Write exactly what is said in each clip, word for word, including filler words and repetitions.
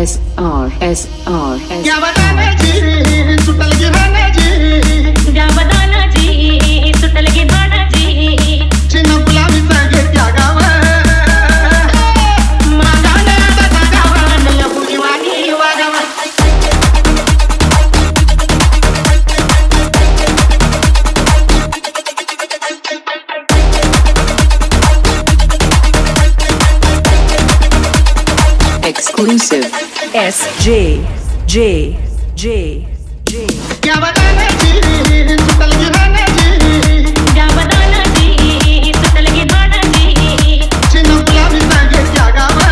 S R S R S क्या बताना जी सुटल की भाना जी क्या बताना जी सुटल की भाना जी चिन्ह गुलाबी संगे क्या गावा मागाना तसा गावा नया बुजीवानी वागावा Exclusive S J J J J क्या बताना जी सुटल की भाना जी क्या बताना जी सुटल की भाना जी चिन्ह गुलाबी संगे क्या गावा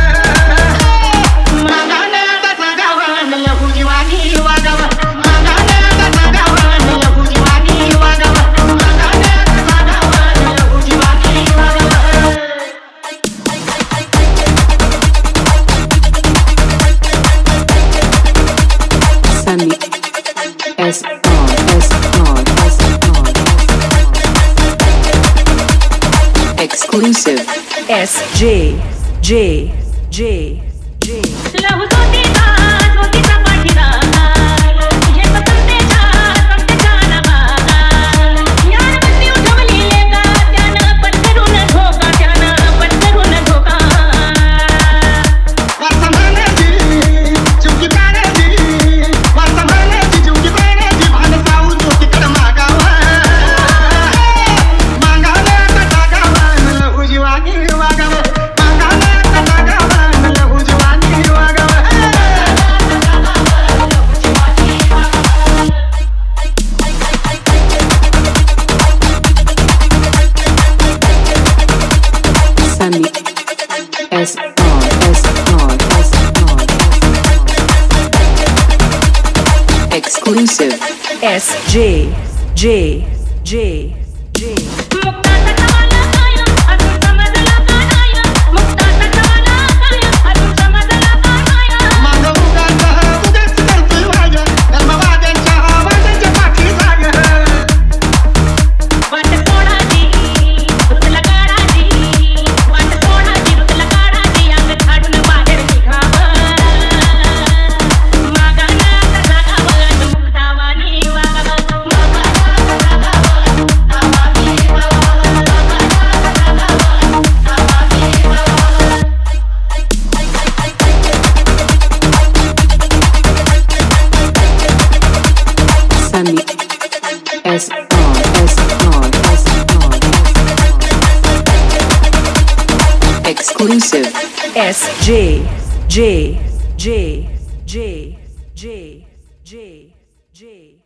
मागाना तसा गावा नया बुजीवानी वागावा मागाना तसा गावा नया बुजीवानी वागावा मागाना तसा गावा नया बुजीवानी वागावा Sunny S R S R S R Exclusive S J J J J लहू सोतीचा सोतीचा पाठीला तुझे पसंतीचा पसंतीचा नवा यार बंदी उठवली लेका त्यानं पटकरून धोका त्यानं पटकरून धोका वासमाना जी चुकी पाना जी वासमाना जी चुकी पाना जी भान साऊ जो तिकड मागावा मागाना तसा गावा उजवानी वागावा मागाना तसा गावा उजवानी वागावा Sunny S R S R S R Exclusive S J J J J मुक्ताचा कवाला काय अजून समजला का नाही मुक्ताचा कवाला काय अजून समजला का नाही मागं उगाच उगाच करतोय वाजा धर्मवाद्यांच्या आवाजाच्या पाठी जाग वाट सोडाची रुतला काढाची वाट सोडाची रुतला काढाची अंग काढून बाहेर निघावं मागाना तसा गावं मुक्तावानी वागावं मागाना तसा गावं मुक्तावानी Sunny S R S R S R Exclusive S J J J J J J J